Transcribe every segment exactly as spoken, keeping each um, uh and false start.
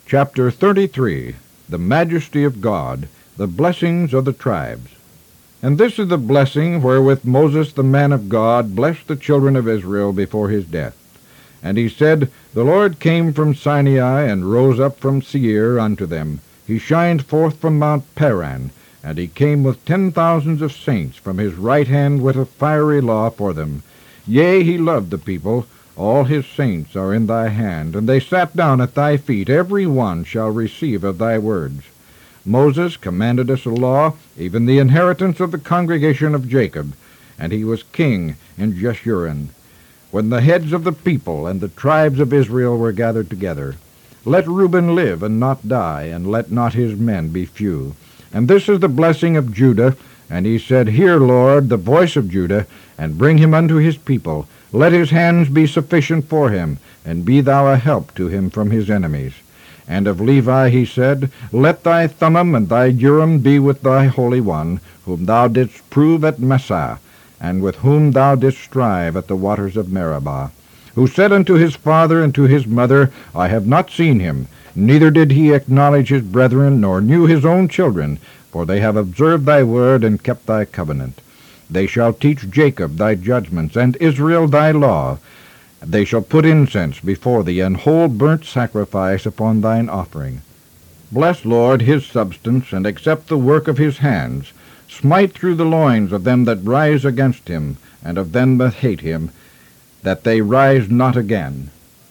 Chapter thirty-three. The Majesty of God, the Blessings of the Tribes. And this is the blessing wherewith Moses the man of God blessed the children of Israel before his death. And he said, The Lord came from Sinai, and rose up from Seir unto them. He shined forth from Mount Paran, and he came with ten thousands of saints from his right hand with a fiery law for them. Yea, he loved the people. All his saints are in thy hand, and they sat down at thy feet. Every one shall receive of thy words. Moses commanded us a law, even the inheritance of the congregation of Jacob, and he was king in Jeshurun, when the heads of the people and the tribes of Israel were gathered together. Let Reuben live and not die, and let not his men be few. And this is the blessing of Judah. And he said, Hear, Lord, the voice of Judah, and bring him unto his people. Let his hands be sufficient for him, and be thou a help to him from his enemies. And of Levi he said, Let thy Thummim and thy Urim be with thy Holy One, whom thou didst prove at Massah, and with whom thou didst strive at the waters of Meribah, who said unto his father and to his mother, I have not seen him, neither did he acknowledge his brethren, nor knew his own children, for they have observed thy word and kept thy covenant. They shall teach Jacob thy judgments, and Israel thy law. They shall put incense before thee, and whole burnt sacrifice upon thine offering. Bless, Lord, his substance, and accept the work of his hands. Smite through the loins of them that rise against him, and of them that hate him, that they rise not again.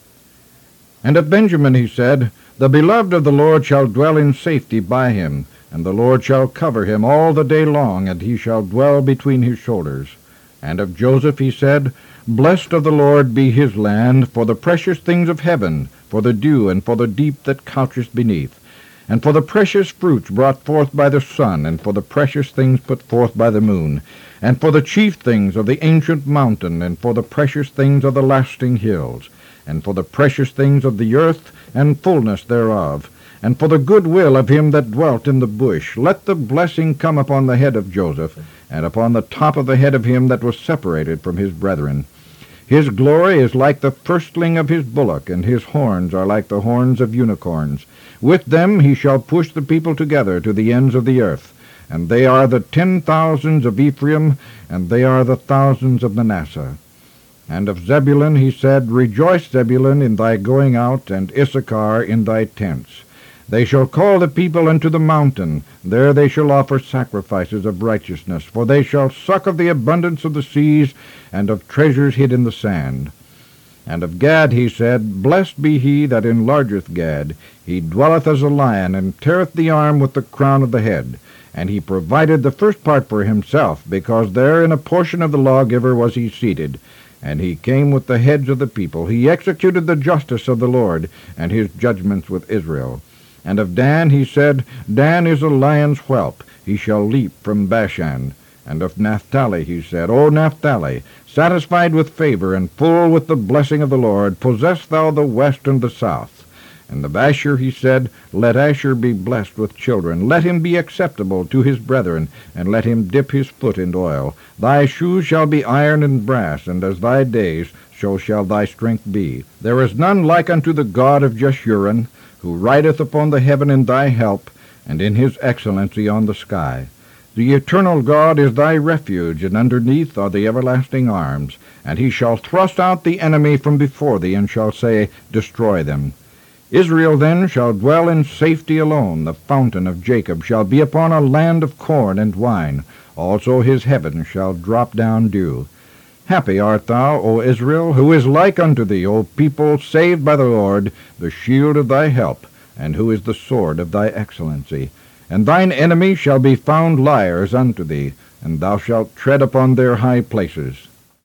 And of Benjamin he said, The beloved of the Lord shall dwell in safety by him, and the Lord shall cover him all the day long, and he shall dwell between his shoulders. And of Joseph he said, Blessed of the Lord be his land, for the precious things of heaven, for the dew, and for the deep that coucheth beneath, and for the precious fruits brought forth by the sun, and for the precious things put forth by the moon, and for the chief things of the ancient mountain, and for the precious things of the lasting hills, and for the precious things of the earth, and fullness thereof, and for the good will of him that dwelt in the bush. Let the blessing come upon the head of Joseph, and upon the top of the head of him that was separated from his brethren. His glory is like the firstling of his bullock, and his horns are like the horns of unicorns. With them he shall push the people together to the ends of the earth. And they are the ten thousands of Ephraim, and they are the thousands of Manasseh. And of Zebulun he said, Rejoice, Zebulun, in thy going out, and Issachar in thy tents. They shall call the people unto the mountain. There they shall offer sacrifices of righteousness, for they shall suck of the abundance of the seas, and of treasures hid in the sand. And of Gad he said, Blessed be he that enlargeth Gad. He dwelleth as a lion, and teareth the arm with the crown of the head. And he provided the first part for himself, because there in a portion of the lawgiver was he seated. And he came with the heads of the people. He executed the justice of the Lord, and his judgments with Israel. And of Dan he said, Dan is a lion's whelp, he shall leap from Bashan. And of Naphtali he said, O Naphtali, satisfied with favor, and full with the blessing of the Lord, possess thou the west and the south. And of Asher he said, Let Asher be blessed with children, let him be acceptable to his brethren, and let him dip his foot in oil. Thy shoes shall be iron and brass, and as thy days, so shall thy strength be. There is none like unto the God of Jeshurun, who rideth upon the heaven in thy help, and in his excellency on the sky. The eternal God is thy refuge, and underneath are the everlasting arms. And he shall thrust out the enemy from before thee, and shall say, Destroy them. Israel then shall dwell in safety alone. The fountain of Jacob shall be upon a land of corn and wine. Also his heaven shall drop down dew. Happy art thou, O Israel, who is like unto thee, O people saved by the Lord, the shield of thy help, and who is the sword of thy excellency. And thine enemies shall be found liars unto thee, and thou shalt tread upon their high places.